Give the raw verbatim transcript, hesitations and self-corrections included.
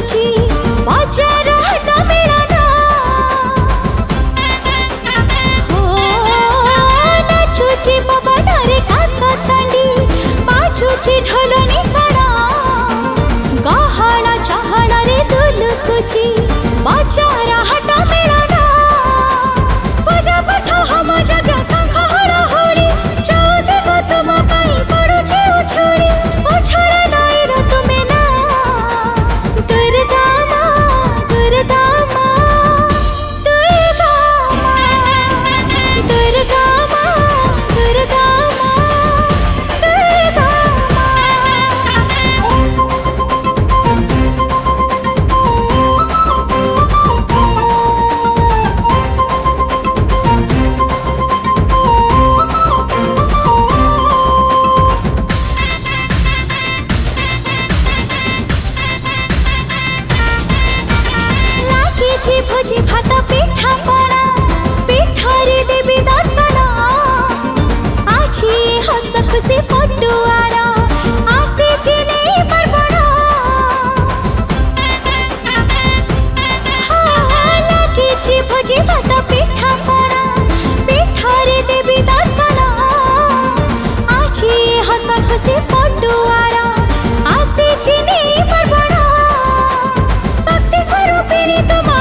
दुलुकुची बाजार हटा मिलाना हो नाचुची पवनरे कासतंडी बाजुची ढोल निसाणा गहळा चहळा रे दुलुकुची बाजार हटा मिलाना पूजा पाठ हम यज्ञ शंख हळहळी चौदेव तुम पाई पड़ुची उछुली उछळ नाई रो तुमे ना दुर्गा माँ दुर्गा माँ दुर्गा माँ दुर्गा माँ दुर्गा माँ दुर्गा लागिची भोजी भात पिठा पणा पिठरे देवी दर्शन आछि हस खुशी पटुआर आसीची नै पर्वण लागिची भोजी भात पिठा पणा पिठरे देवी दर्शन आछि हस खुशी पटुआर आसीची नै पर्वण शक्ति स्वरूपिणी तुम